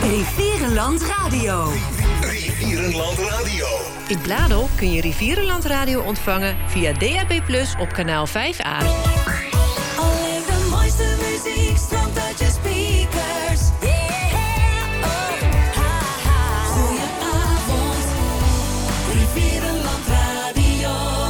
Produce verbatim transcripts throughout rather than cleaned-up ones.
Rivierenland Radio. Rivierenland Radio. In Bladel kun je Rivierenland Radio ontvangen via D A B plus, op kanaal vijf A. Alleen de mooiste muziek stroomt uit je speakers. Yeah, oh, ha, ha. Goedenavond, Rivierenland Radio.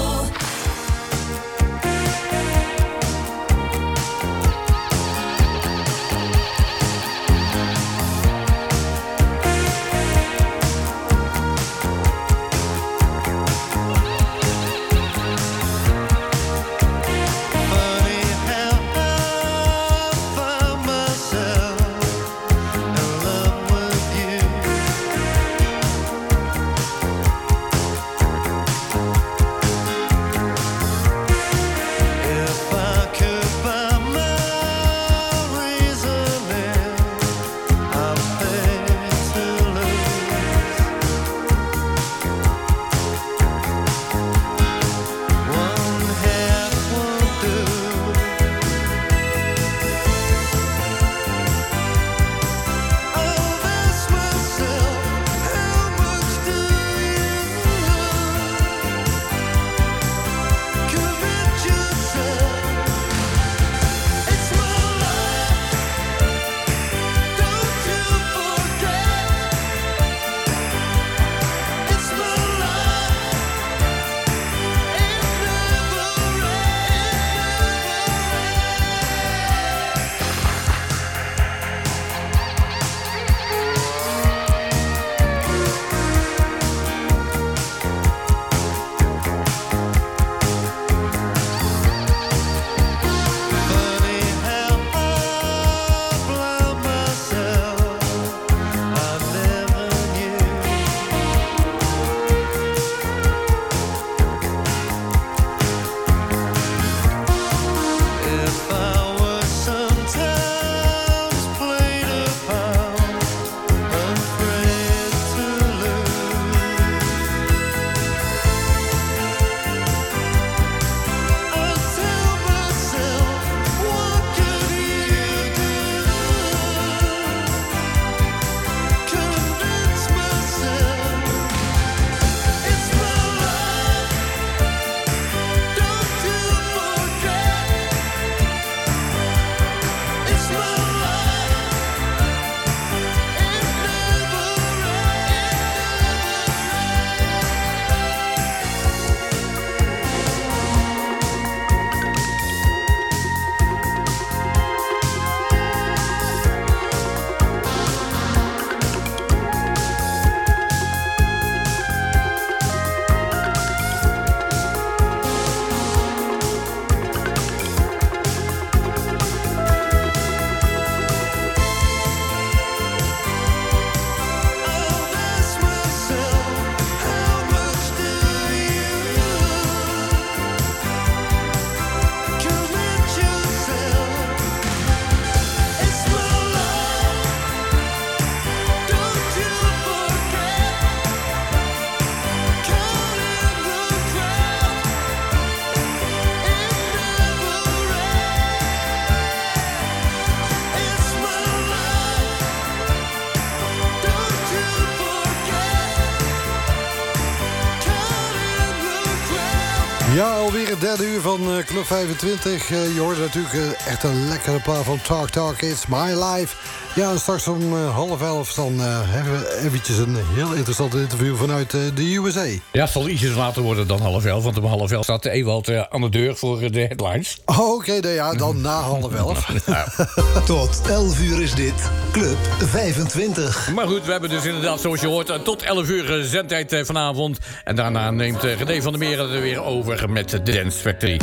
Ja, alweer het derde uur van uh, Club vijfentwintig. Uh, je hoort natuurlijk uh, echt een lekkere plaat van Talk Talk, It's My Life. Ja, en straks om uh, half elf dan uh, hebben we eventjes een heel interessant interview vanuit uh, de U S A. Ja, het zal ietsjes later worden dan half elf, want om half elf staat Ewald uh, aan de deur voor uh, de headlines. Oh, Oké, okay, ja, dan na half elf. Ja. Tot elf uur is dit Club vijfentwintig. Maar goed, we hebben dus inderdaad, zoals je hoort, tot elf uur uh, zendtijd uh, vanavond. En daarna neemt uh, René van der Meren er weer over met de Dance Factory.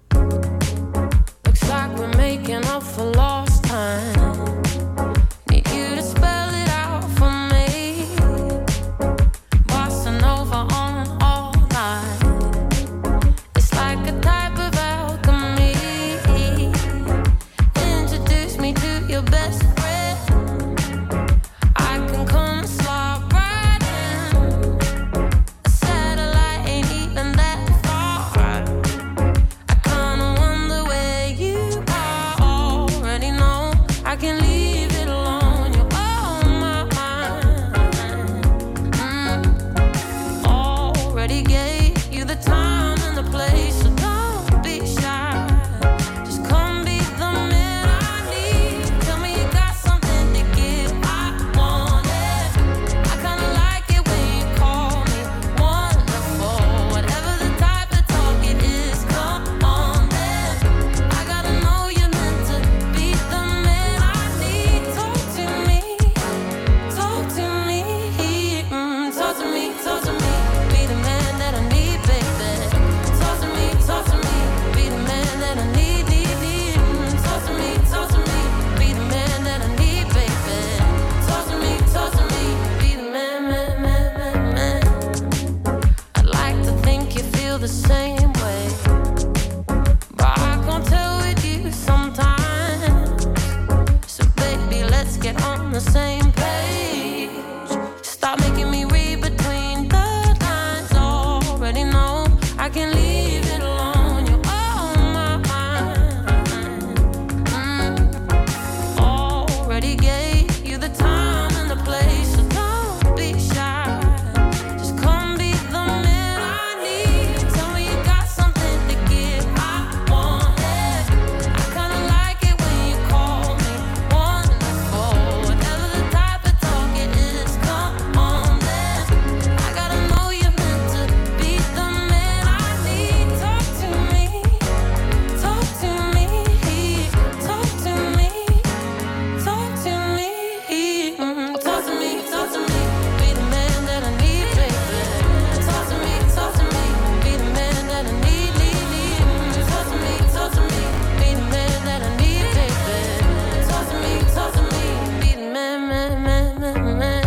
Looks like we're making up for lost time. Need you to spell it out for me. Bossa Nova on all night. It's like a type of alchemy. Introduce me to your best friend. I can come slide right in. A satellite ain't even that far. I the same page. Stop making me read between the lines. Already know I can leave it alone. You're on my mind. Mm. Already gave you the time and the place, so don't be shy. Just come be the man I need. Tell me you got something to give. I want it. I kinda like it when you call me wonderful. Whatever the type of talk it is, come on then. I gotta know you're meant to be the man I need. Talk to me, talk to me, talk to me, talk to me, mm, talk to me, talk to me, be the man that I need, baby. Talk to me, talk to me, be the man that I need, need, need. Mm, talk to me, talk to me, be the man that I need, baby. Talk to me, talk to me, be the man, man, man, man, man.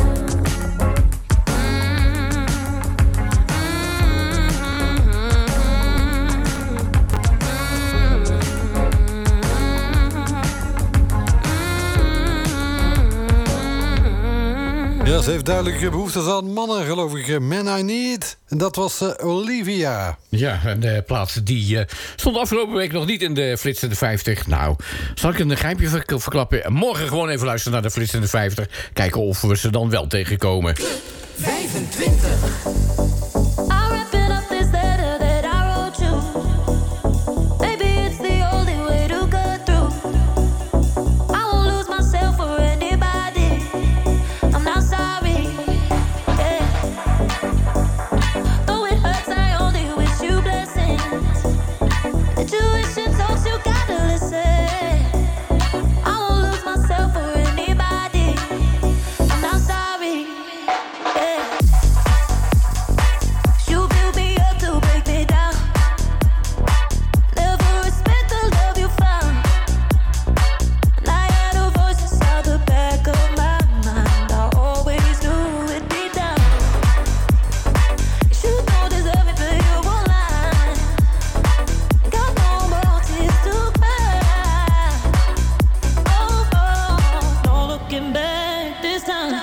Ja, ze heeft duidelijk behoeftes aan mannen, geloof ik. Man I Need. En dat was uh, Olivia. Ja, en de plaats die uh, stond afgelopen week nog niet in de Flitsende vijftig. Nou, zal ik een geheimje ver- verklappen? Morgen gewoon even luisteren naar de Flitsende vijftig. Kijken of we ze dan wel tegenkomen. vijfentwintig. I'm wrapping up this letter that I wrote you. Maybe it's the only way to go through. I won't lose myself for anybody. I'm not sorry. Yeah. Though it hurts, I only wish you blessings. Intuition talks, you gotta listen. I won't lose myself for anybody. I'm not sorry. Yeah. You build me up to break me down. Never respect the love you found. And I had a voice inside the back of my mind. I always knew it'd be down. You don't deserve it, but you won't lie. Got no more tears to cry. Oh, oh, no looking back this time.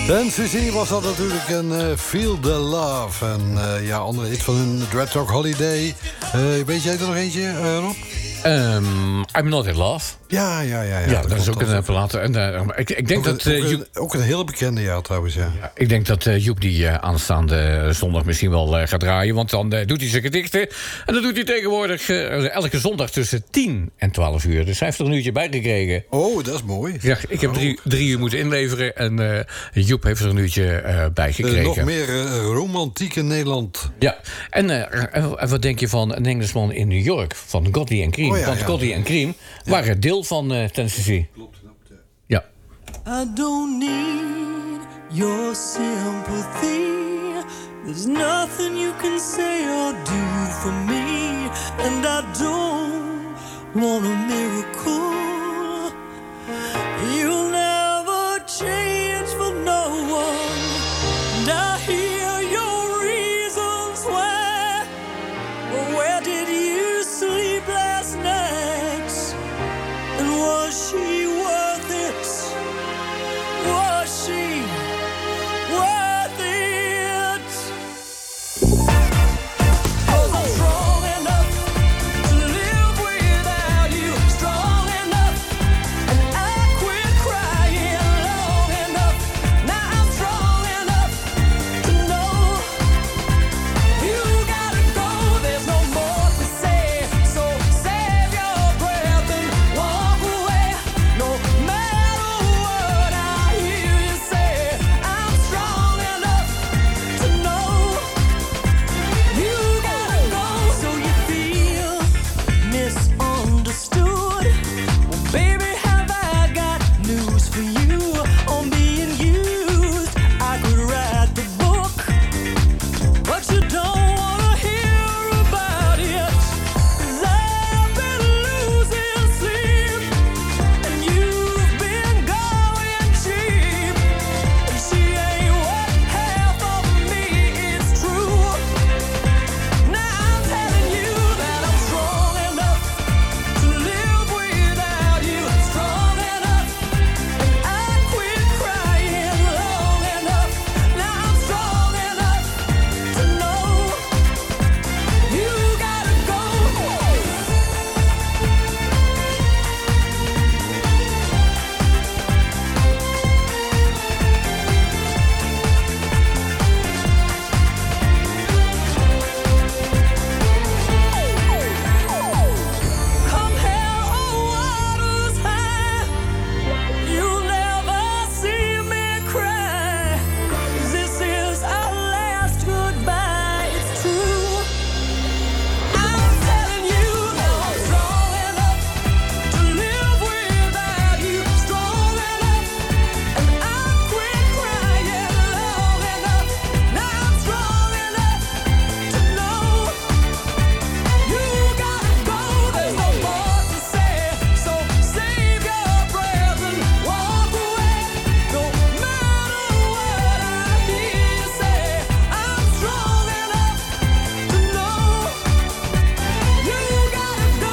N C C was dat natuurlijk een uh, Feel the Love. En uh, ja, andere hit van hun Dread Talk Holiday. Uh, weet jij er nog eentje, uh, Rob? Um, I'm Not In Love. Ja, ja, ja. Ja, ja dat, dat is ook een plaat. En uh, ik, ik denk ook dat... Een, Uh, ook, Joep, een, ook een hele bekende, ja, trouwens, ja. ja ik denk dat uh, Joep die uh, aanstaande zondag misschien wel uh, gaat draaien. Want dan uh, doet hij zijn gedichten. En dat doet hij tegenwoordig uh, elke zondag tussen tien en twaalf uur. Dus hij heeft er een uurtje bij gekregen. Oh, dat is mooi. Ja, ik heb drie, drie uur moeten inleveren. En uh, Joep heeft er een uurtje uh, bij gekregen. Uh, nog meer uh, romantiek in Nederland. Ja, en uh, wat denk je van een Engelsman in New York? Van Godley en Cream. Oh, ja, Want ja. Godley en Cream ja. waren deel van uh, Tennessee. Klopt, klopt, ja. I don't need your sympathy. There's nothing you can say or do for me. And I don't want a miracle. You'll never change for no one. And I hear your reasons why. But where did you sleep last night? And was she worth it? Was she worth it? 'Cause I'm strong enough to live without you. Strong enough, and I quit crying long enough. Now I'm strong enough to know you gotta go. There's no more to say, so save your breath and walk away. No matter what I hear you say, I'm strong enough to know you gotta go. So you feel misunderstood? Well, baby, have I got news for you on being used? I could write the book, but you don't wanna hear about it. 'Cause I've been losing sleep, and you've been going cheap. And she ain't what half of me is true. Now I'm telling you that I'm strong enough to live without you. Strong enough, and I quit crying long enough. Now I'm strong enough to know you gotta go. Come hell or waters high, you'll never see me cry. 'Cause this is our last goodbye, it's true. I'm telling you that I'm strong enough to live without you. Strong enough, and I quit crying long enough. Now I'm strong enough to know you gotta go. There's no more to say, so save your breath and walk away. No matter what I hear you say, I'm strong enough to know you gotta go.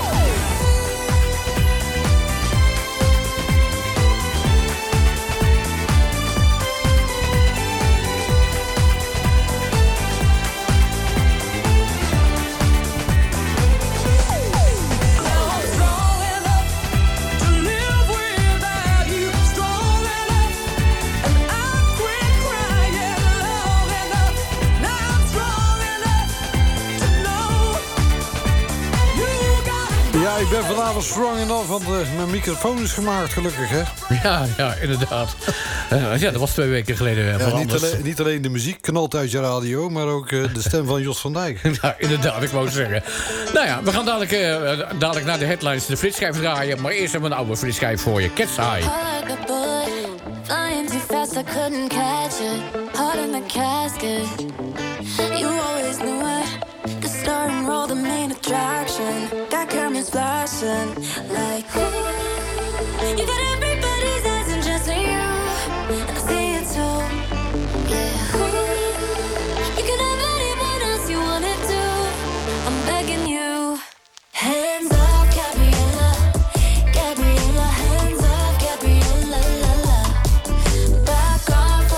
Now I'm strong enough to live without you. Strong enough, and I quit crying long enough. Now I'm strong enough to know you gotta go. Ja, ik ben vanavond strong enough, want uh, mijn microfoon is gemaakt, gelukkig, hè? Ja, ja, inderdaad. Uh, ja, dat was twee weken geleden uh, Ja, niet, veranderd. alleen, niet alleen de muziek knalt uit je radio, maar ook uh, de stem van Jos van Dijk. Ja, inderdaad, ik wou zeggen. Nou ja, we gaan dadelijk, uh, dadelijk naar de headlines de flitsschijf draaien. Maar eerst hebben we een oude flitsschijf voor je. Cats High. Heart like a bullet, flying too fast, I couldn't catch it. Heart in the casket, you always knew it. The star and roll, the main attraction. Got cameras flashing like, ooh. You got everybody's eyes and just you, and I see it too. Yeah, ooh. You can have anyone else you wanted to. I'm begging you, hands up, Gabriella, Gabriella, hands up, Gabriella, la la. Back off,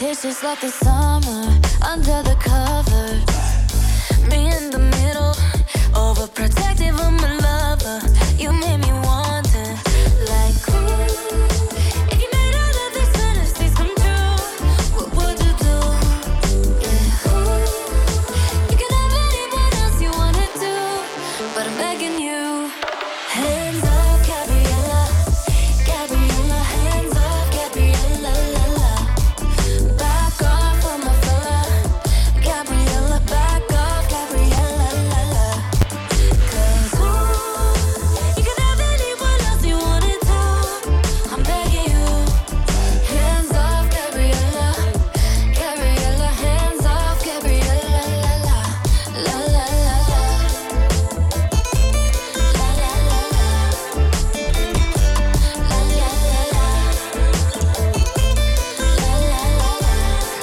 Flirtatious like the summer under the covers. Me in the middle, overprotective of my lover. You made me want it, like ooh. If you made all of these fantasies come true, what would you do? Yeah, ooh. You can have anyone else you wanna do, but I'm begging you. Hands up, Gabriella, Gabriella, hands up, Gabriella, la la. Back off from my fella, Gabriella, back off, Gabriella, la la. 'Cause ooh, you can have anyone else you wanna do. I'm begging you. Hands off, Gabriella, Gabriella, hands off, Gabriella, la la, la la la la. La la la la. La la la la. La la la la.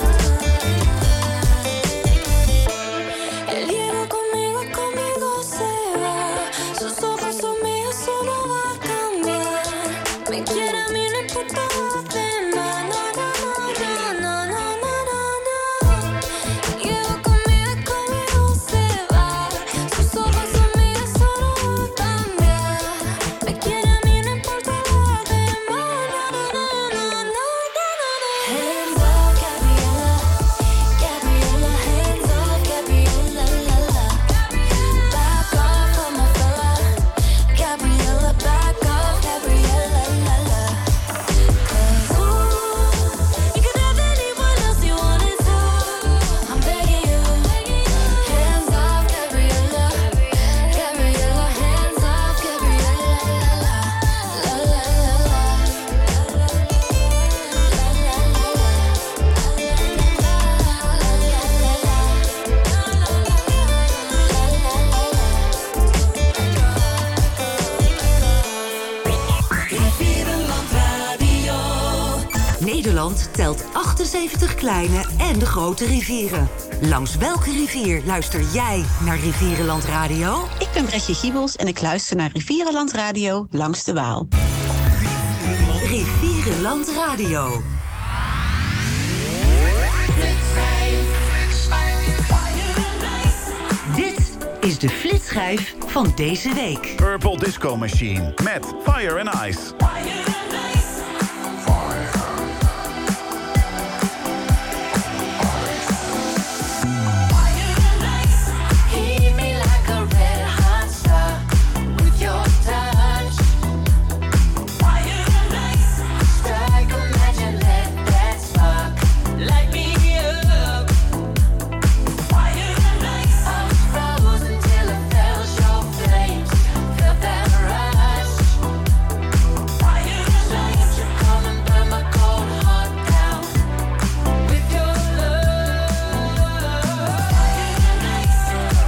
Él llega conmigo, conmigo se va. Sus ojos son míos, solo va a cambiar. Me quiere a mí, no importa lo demás. No, no, no, no, no, no, no, no. Él llega conmigo, conmigo se va. Sus ojos son míos, solo va a cambiar. Me quiere a mí, no importa lo demás. No, no, no, no, no, no, no. Hands up, Gabriella, Gabriella, hands up, Gabriella, la la. Back off from my fella, Gabriella, back off, Gabriella, la la. 'Cause ooh, you can have anyone else you wanna do. I'm begging you. Hands off, Gabriella, Gabriella, hands off, Gabriella, la la, la la la la. Nederland telt achtenzeventig kleine en de grote rivieren. Langs welke rivier luister jij naar Rivierenland Radio? Ik ben Bretje Giebels en ik luister naar Rivierenland Radio langs de Waal. Rivierenland Radio. Dit is de flitsschijf van deze week. Purple Disco Machine met Fire and Ice. Heat me like a red hot star with your touch. Fire and ice. Strike a match and let that spark light me up. Fire and ice. I was frozen till I felt your flames, felt that rush. Fire and ice. You come and burn my cold heart down with your love. Fire and ice.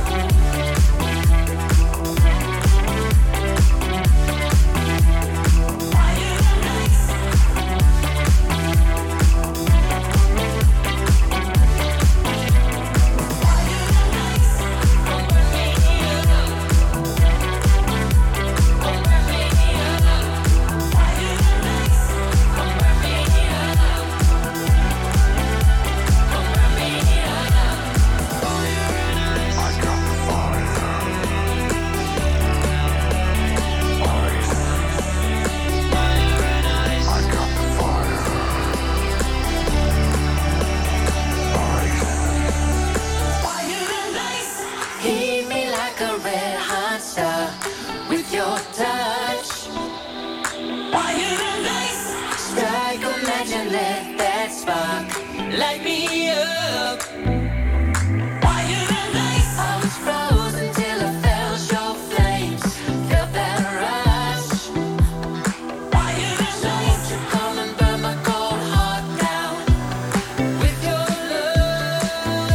Heat me like a red hot star with your touch. Fire and ice. Strike a match and let that spark light me up. Fire and ice. I was frozen till I felt your flames, felt that rush. Fire and ice. You come and burn my cold heart down with your love.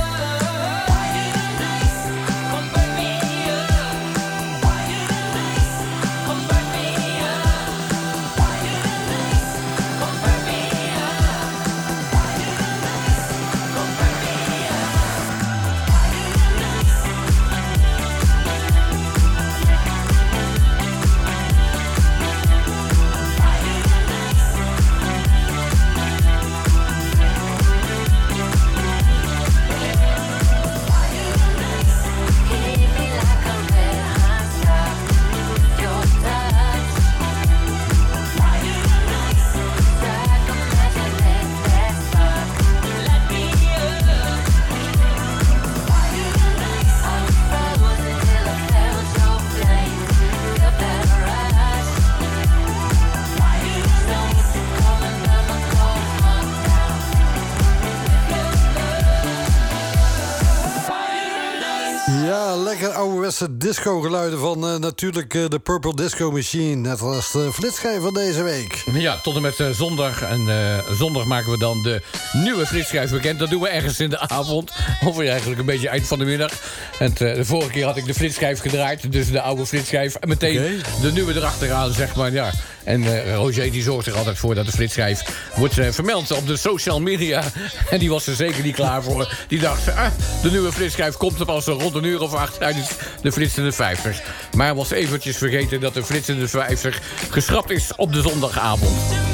Fire and ice. Come burn me up. Fire and ice. ouderwetse disco-geluiden van uh, natuurlijk uh, de Purple Disco Machine. Net als de flitsschijf van deze week. Ja, tot en met uh, zondag. En uh, zondag maken we dan de nieuwe flitsschijf bekend. Dat doen we ergens in de avond. Of eigenlijk een beetje eind van de middag. En uh, de vorige keer had ik de flitsschijf gedraaid. Dus de oude flitsschijf. En meteen okay. de nieuwe erachteraan, zeg maar. Ja. En uh, Roger die zorgt er altijd voor dat de flitsschijf wordt uh, vermeld op de social media. En die was er zeker niet klaar voor. Die dacht, ah, de nieuwe flitsschijf komt er pas rond een uur of acht tijdens de flitsende vijftig. Maar was eventjes vergeten dat de flitsende vijftig geschrapt is op de zondagavond.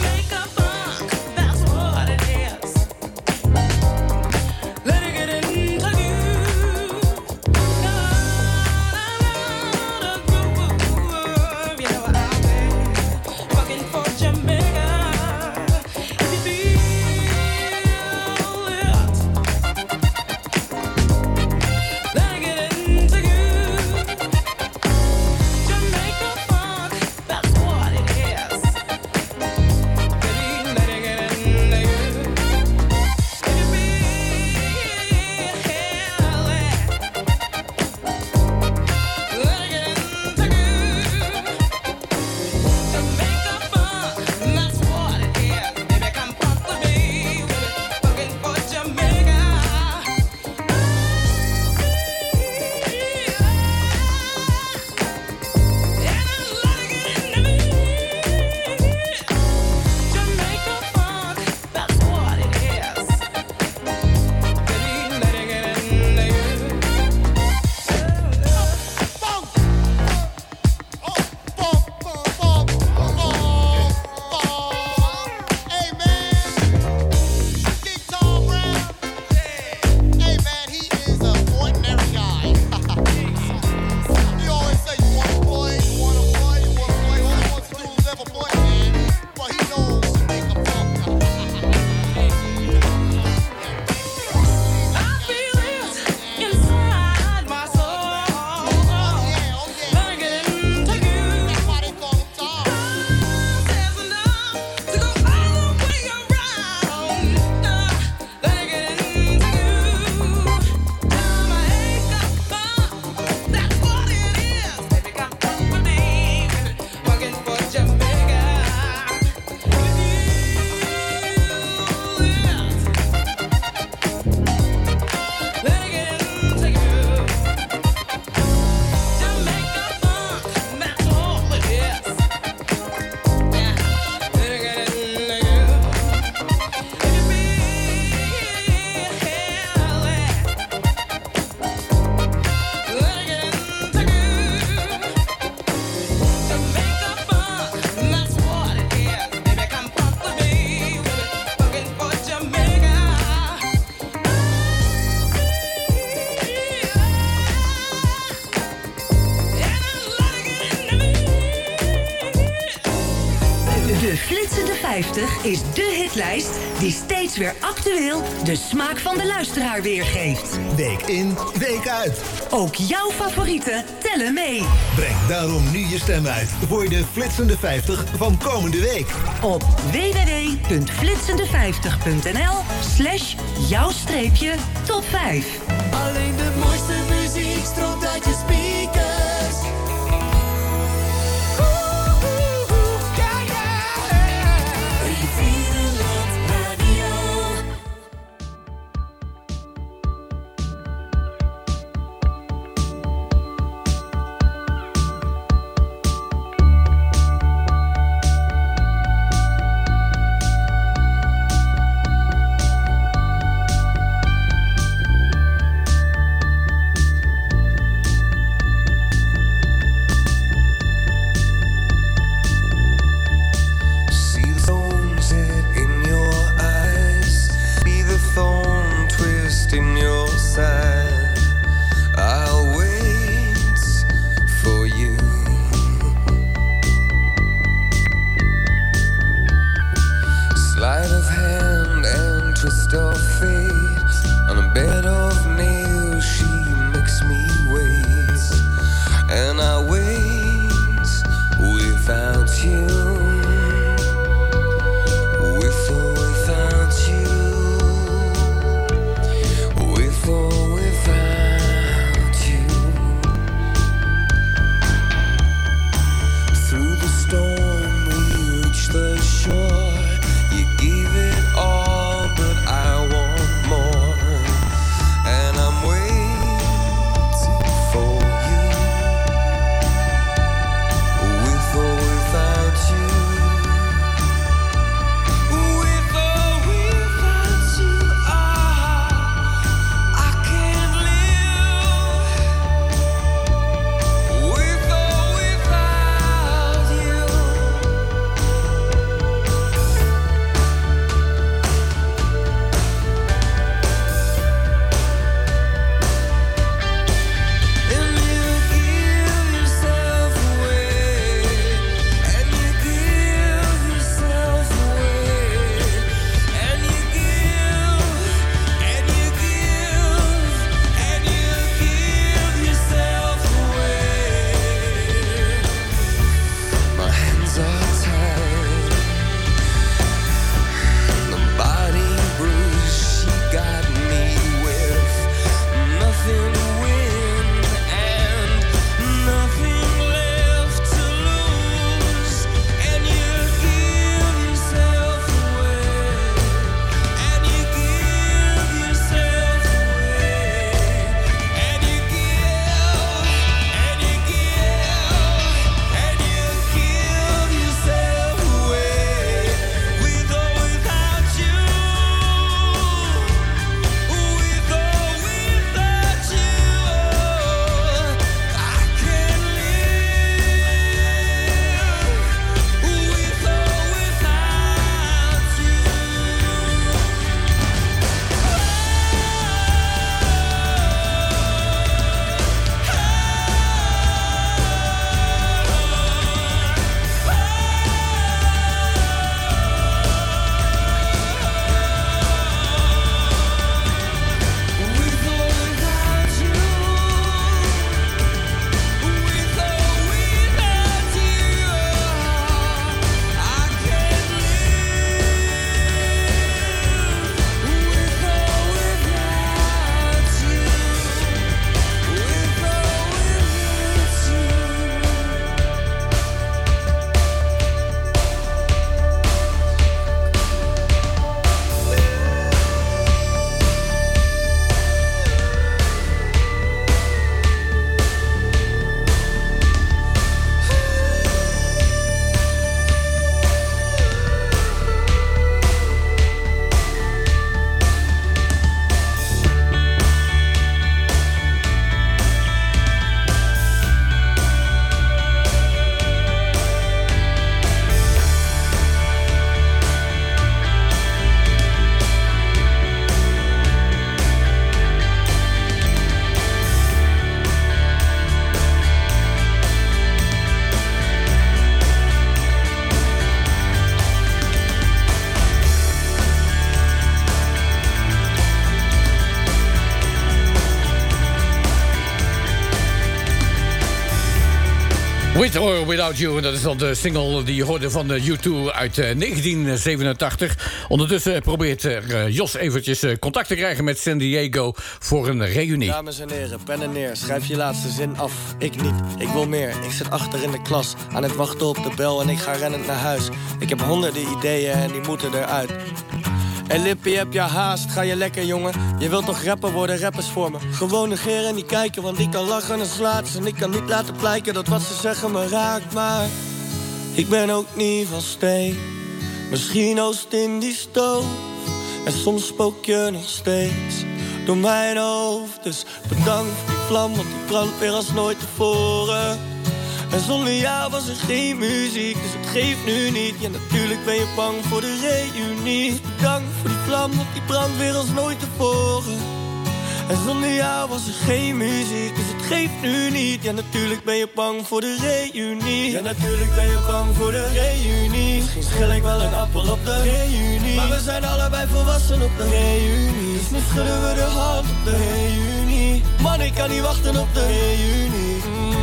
Is de hitlijst die steeds weer actueel de smaak van de luisteraar weergeeft. Week in, week uit. Ook jouw favorieten tellen mee. Breng daarom nu je stem uit voor de Flitsende vijftig van komende week. Op w w w punt flitsende vijftig punt n l slash jouw streepje top vijf. Alleen de mooiste muziek stroomt uit je speakers. With or Without You. En dat is dan de single die je hoorde van de U twee uit uh, negentien zevenentachtig. Ondertussen probeert uh, Jos eventjes uh, contact te krijgen met San Diego voor een reunie. Dames en heren, pen en neer, schrijf je laatste zin af. Ik niet, ik wil meer. Ik zit achter in de klas, aan het wachten op de bel en ik ga rennend naar huis. Ik heb honderden ideeën en die moeten eruit. Hey Lippie, heb je haast? Ga je lekker, jongen? Je wilt toch rapper worden, rappers voor me. Gewoon negeren en niet kijken, want ik kan lachen en slaat. En ik kan niet laten blijken dat wat ze zeggen me raakt. Maar ik ben ook niet van steen. Misschien oost in die stoof. En soms spook je nog steeds door mijn hoofd. Dus bedankt voor die vlam, want die brandt weer als nooit tevoren. En zonder jou was er geen muziek, dus het geeft nu niet. Ja, natuurlijk ben je bang voor de reunie. Bedankt voor die vlam, want die brandt weer als nooit tevoren. En zonder jou was er geen muziek, dus het geeft nu niet. Ja, natuurlijk ben je bang voor de reunie. Ja, natuurlijk ben je bang voor de reunie. Misschien schil ik wel een appel op de reunie. Maar we zijn allebei volwassen op de reunie. Dus nu schudden we de hand op de reunie. Man, ik kan niet wachten op de reunie.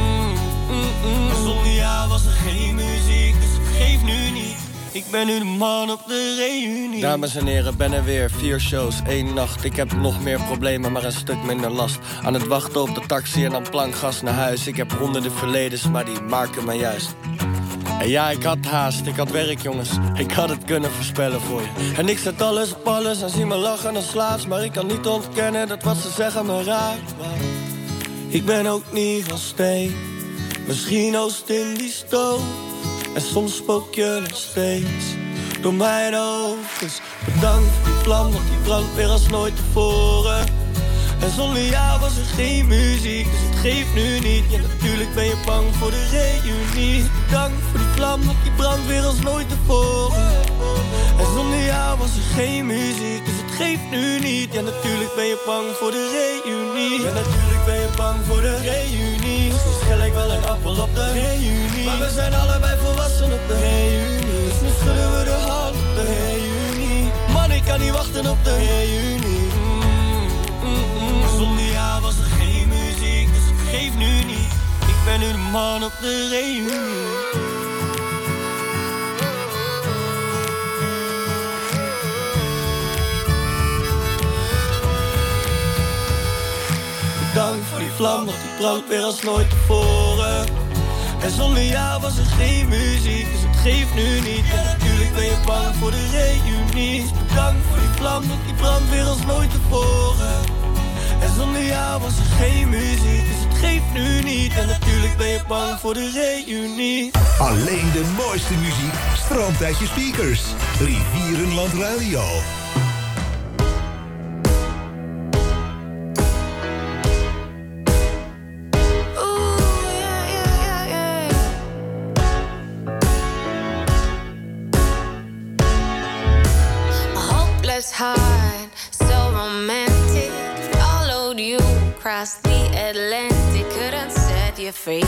Mm-mm. Zonder jou was er geen muziek, dus het geeft nu niet. Ik ben nu de man op de reunie. Dames en heren, ben er weer. Vier shows, één nacht. Ik heb nog meer problemen, maar een stuk minder last. Aan het wachten op de taxi en dan plankgas naar huis. Ik heb honderden verledens, maar die maken me juist. En ja, ik had haast, ik had werk, jongens. Ik had het kunnen voorspellen voor je. En ik zet alles op alles en zie me lachen als laatst. Maar ik kan niet ontkennen dat wat ze zeggen me raakt. Maar ik ben ook niet van steen. Misschien oost in die stoof. En soms spook je nog steeds door mijn hoofd. Dus bedankt voor die vlam, want die brandt weer als nooit tevoren. En zonder jou was er geen muziek, dus het geeft nu niet. Ja, natuurlijk ben je bang voor de reunie. Bedankt voor die vlam, want die brandt weer als nooit tevoren. En zonder jou was er geen muziek, dus het geeft nu niet. Ja, natuurlijk ben je bang voor de reunie. Ja, natuurlijk ben je bang voor de reunie. Misschien schil ik wel een appel op de reunie. Maar we zijn allebei volwassen op de reunie. Dus nu schudden we de hand op de reunie. Man, ik kan niet wachten op de reunie. Zonder jou was er geen muziek, dus het geeft nu niet. Ik ben nu de man op de reunie. Bedankt voor die vlam, want die brandt weer als nooit tevoren. En zonder jou was er geen muziek, dus het geeft nu niet. En natuurlijk ben je bang voor de reunie. Bedankt voor die vlam, want die brandt weer als nooit tevoren. En zonder jou was er geen muziek, dus het geeft nu niet. En natuurlijk ben je bang voor de reunie. Alleen de mooiste muziek stroomt uit je speakers. Rivierenland Radio. Heart, so romantic. Followed you across the Atlantic, couldn't set you free.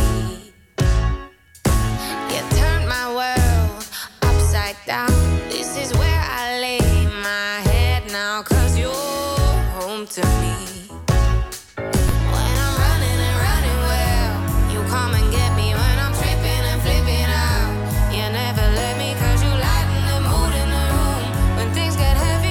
You turned my world upside down. This is where I lay my head now, 'cause you're home to me. When I'm running and running well, you come and get me when I'm tripping and flipping out. You never let me 'cause you lighten the mood in the room. When things get heavy,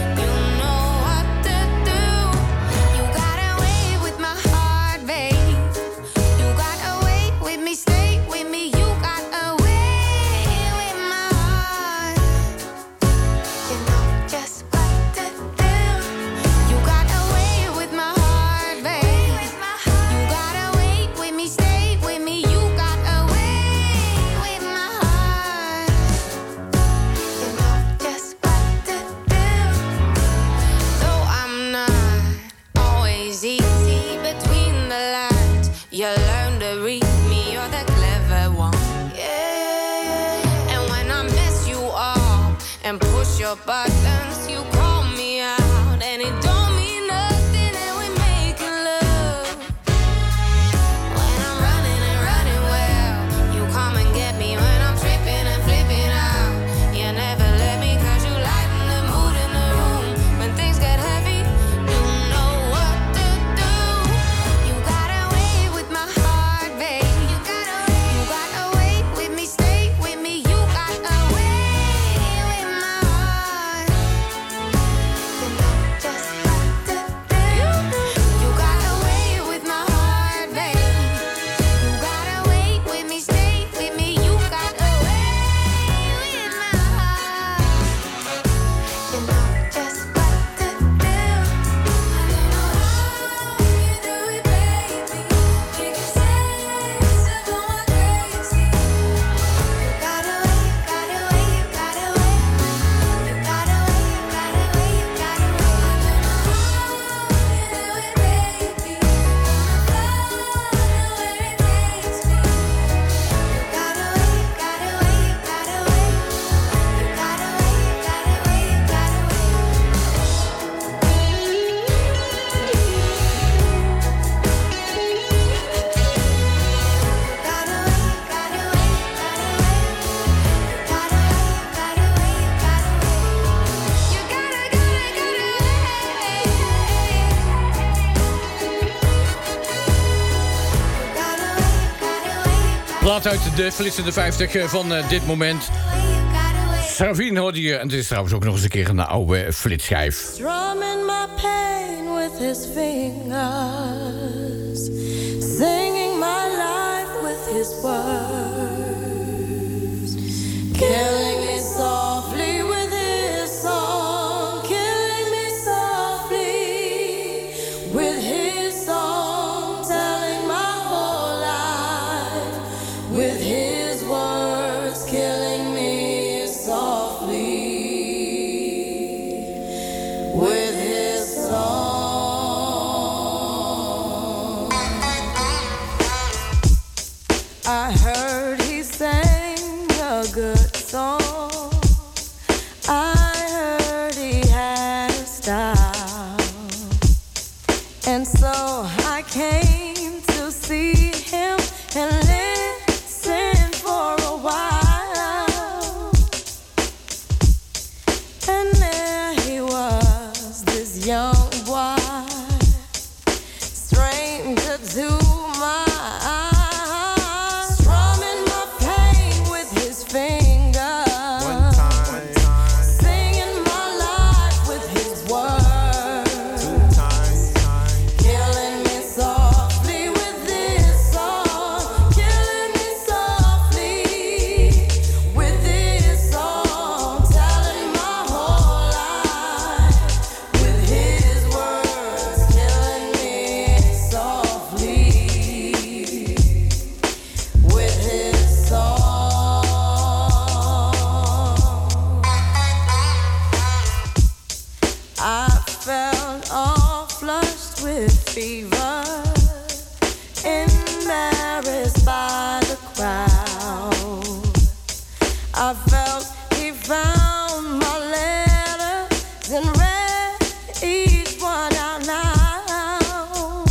you learn to read me, you're the clever one. Yeah. And when I mess you up and push your buttons, you call me out, and it don't mean nothing, and we making love. When I'm running and running well, you come and get me when I'm tripping and flipping out. You never let me 'cause you lighten the mood in the room. When things get heavy, you know what to do. You got away with my heart, babe. You got away, you got away. wat uit de flitsende vijftig van uh, dit moment. Seraphine hoorde je. En het is trouwens ook nog eens een keer een oude flitsschijf. Strumming my pain with his fingers, singing my life with his words, killing me softly with his song, killing me softly with his song, telling my whole life with his words, killing me softly with his song. I heard he sang a good song. I heard he had a style. And so I came to see him and listen for a while. And there he was, this young boy, stranger to my eyes, strumming my pain with his fingers, one time, one time, singing my life with his words, two times, time, killing me softly with this song, killing me softly with this song, telling my whole life with his words, killing me softly with his song. I felt all flushed with fever, embarrassed by the crowd. I felt he found my letters and read each one out loud.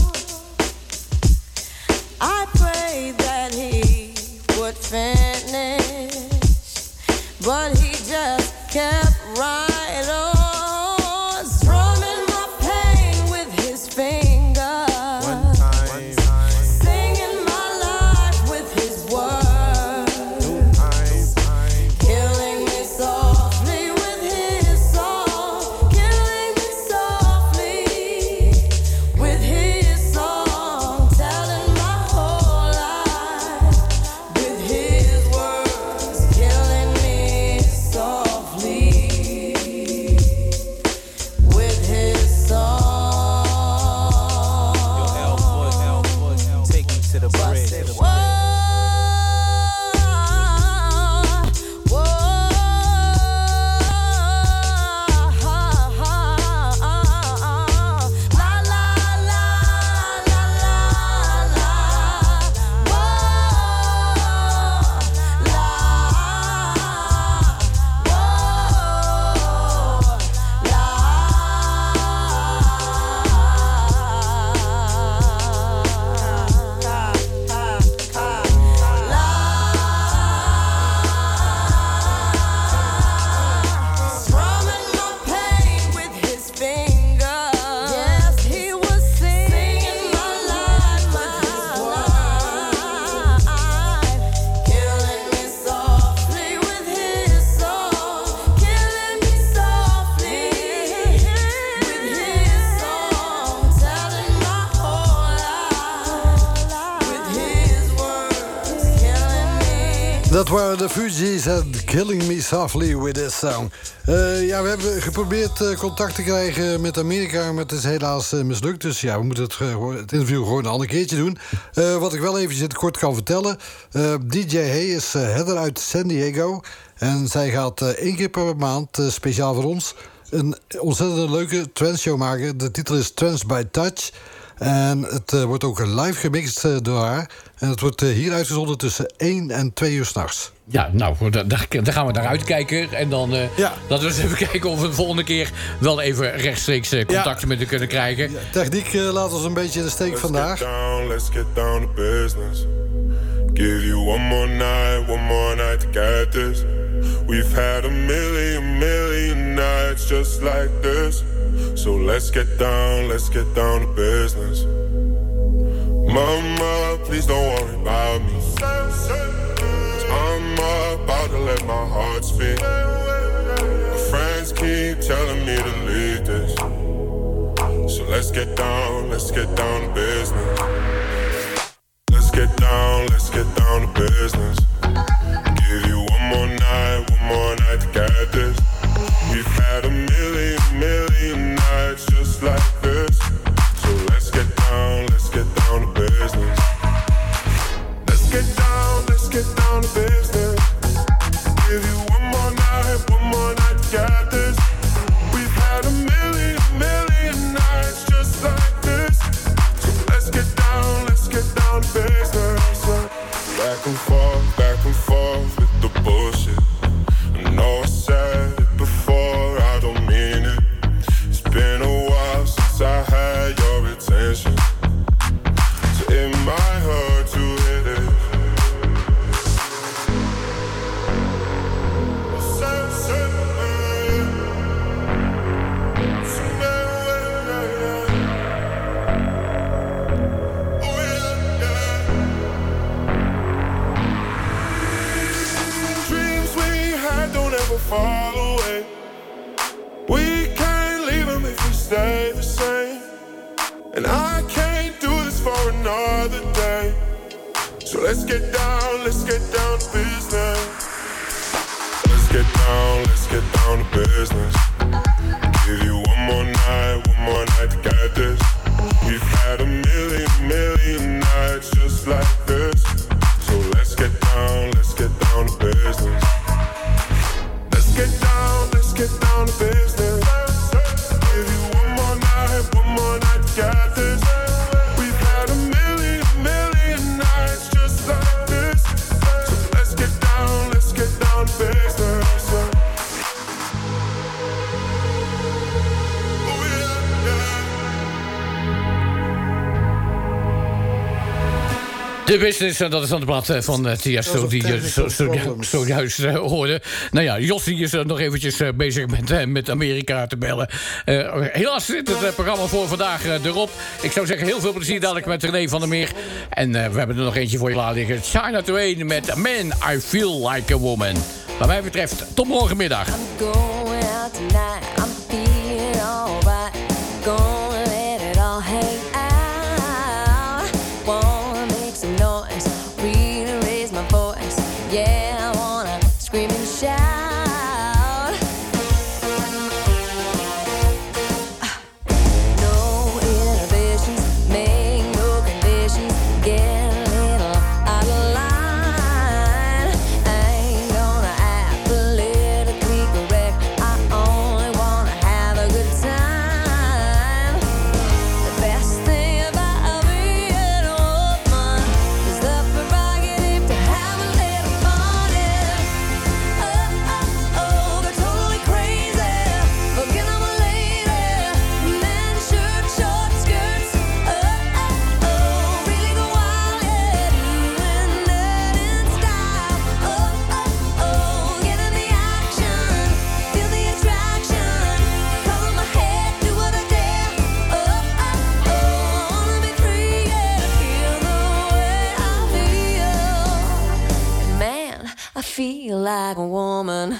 I prayed that he would finish, but he just kept right on, strumming my pain with his fingers, one time, singing my life with his words, two times, killing me softly with his song, killing me softly with his song, telling my whole life with his words, killing me softly with his song. Take me to the bridge. Whoa, whoa, la la la la la, whoa, la, strumming my pain with his fingers. Yes, he was singing my life with his words, killing me softly with his song, killing me softly with his song, telling my whole life with his words, killing me. Dat waren de Fugees en Killing Me Softly with This Song. Uh, ja, we hebben geprobeerd uh, contact te krijgen met Amerika, maar het is helaas uh, mislukt. Dus ja, we moeten het, uh, het interview gewoon een ander keertje doen. Uh, wat ik wel eventjes in het kort kan vertellen. Uh, D J Hay is uh, header uit San Diego. En zij gaat uh, één keer per maand, uh, speciaal voor ons, een ontzettend leuke trance-show maken. De titel is Trance by Touch. En het uh, wordt ook live gemixt uh, door haar. En het wordt uh, hier uitgezonden tussen één en twee uur s'nachts. Ja, nou, daar, daar gaan we naar uitkijken. En dan uh, Ja. laten we eens even kijken of we de volgende keer wel even rechtstreeks uh, contact Ja. met haar kunnen krijgen. Techniek uh, laat ons een beetje in de steek vandaag. Let's get down, let's get down to business. Give you one more night, one more night to get this. We've had a million, million nights just like this. So let's get down, let's get down to business. Mama, please don't worry about me. watch me. My friends keep telling me to leave this. So let's get down, let's get down to business. Let's get down, let's get down to business. Give you one more night, one more night to get this. We've had a million, million nights just like this. So let's get down, let's get down to business. Let's get down, let's get down to business. Give you one more night, one more night to get this. We've had a million, million nights just like this. So let's get down, let's get down to business. Back and forth, back and forth with the bullshit. I know I said it before, I don't mean it. It's been a while since I had your attention. So it might hurt to hit it. Fall away. We can't leave them if we stay the same. And I can't do this for another day. So let's get down, let's get down to business. Let's get down, let's get down to business. Give you one more night, one more night to get this. We've had a million, million nights just like this. So let's get down, let's get down to business. Let's get down, let's get down to business. Give you one more night, one more night to get this. We've had a million, million nights just like this. So let's get down, let's get down to business. Oh yeah, yeah. De Business, dat is dan de plaat van uh, Tiesto die je zo, zo, zojuist uh, hoorde. Nou ja, Jossie is uh, nog eventjes uh, bezig met, uh, met Amerika te bellen. Uh, helaas zit het uh, programma voor vandaag uh, erop. Ik zou zeggen, heel veel plezier dadelijk met René van der Meer. En uh, we hebben er nog eentje voor je klaar liggen. China Twain met Man, I Feel Like a Woman. Wat mij betreft, tot morgenmiddag. I'm going out tonight, I'm feeling alright. Gonna let it all hang out. Wanna make some noise, really raise my voice. Yeah, I wanna scream and shout. No inhibitions, make no conditions. Get a little out of line. I ain't gonna act politically correct. I only wanna have a good time. The best thing about being a woman is the prerogative to have a little fun. Oh, oh, oh, they're totally crazy. Forget I'm a lady. Men, shirt, short skirts. Oh, oh, oh, really go wild, yeah, doing that in style. Oh, oh, oh, get in the action, feel the attraction. Color my head, do what I dare. Oh, oh, oh, I wanna be free, yeah, to feel the way I feel. Man, I feel like a woman.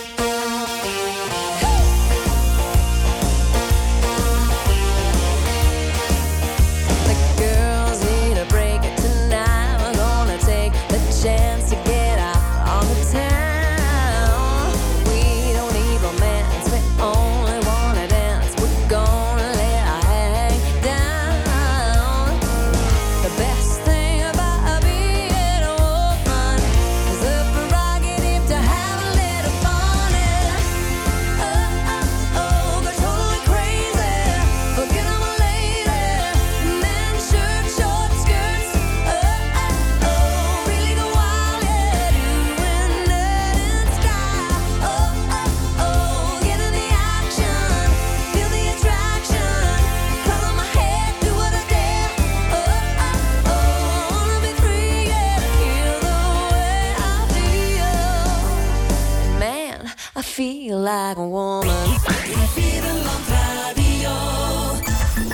The girls need a break tonight. We're gonna take the chance to get out on the town. We don't need romance, we only wanna dance. We're gonna let our hang down. The best thing about being a woman is the prerogative to have a little fun. Oh, oh, oh, they're totally crazy. Forget I'm a lady. Men, shirt, short skirts. Oh, oh, oh, really go wild, yeah, doing that in style. Oh, oh, oh, get in the action, feel the attraction. Color my head, do what I dare. Oh, oh, oh, I wanna be free, yeah, to feel the way I feel. Man, I feel like a woman.